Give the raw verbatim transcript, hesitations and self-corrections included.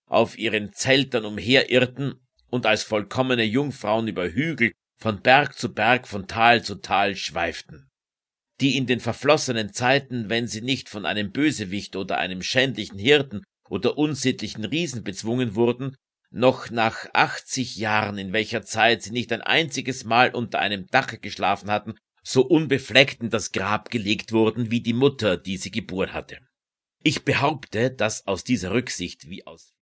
auf ihren Zeltern umherirrten und als vollkommene Jungfrauen über Hügel, von Berg zu Berg, von Tal zu Tal schweiften. Die in den verflossenen Zeiten, wenn sie nicht von einem Bösewicht oder einem schändlichen Hirten oder unsittlichen Riesen bezwungen wurden, noch nach achtzig Jahren, in welcher Zeit sie nicht ein einziges Mal unter einem Dache geschlafen hatten, so unbefleckt in das Grab gelegt wurden wie die Mutter, die sie geboren hatte. Ich behaupte, dass aus dieser Rücksicht wie aus